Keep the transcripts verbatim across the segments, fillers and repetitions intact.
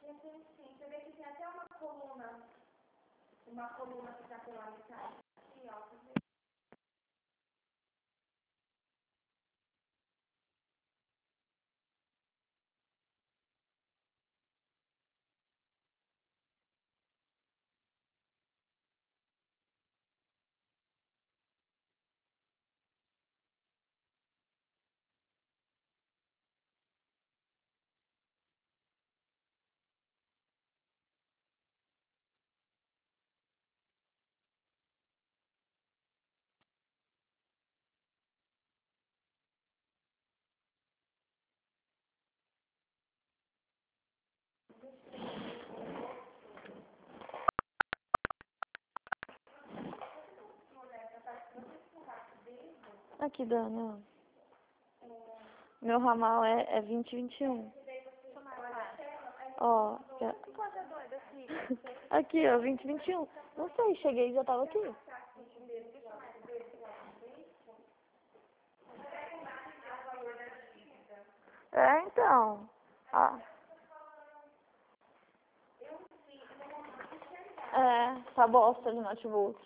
Sim, sim. Você vê que tem até uma coluna, uma coluna que está pela metade. Aqui, ó. Você vê? Aqui, Dana. Meu ramal é, é vinte e vinte e um. Ó. Já... Aqui, ó, vinte e vinte e um. Não sei, cheguei e já tava aqui. É, então. Ah. É, tá bosta de notebook.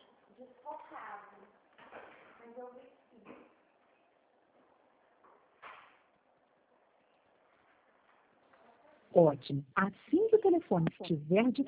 Ótimo. Assim que o telefone estiver de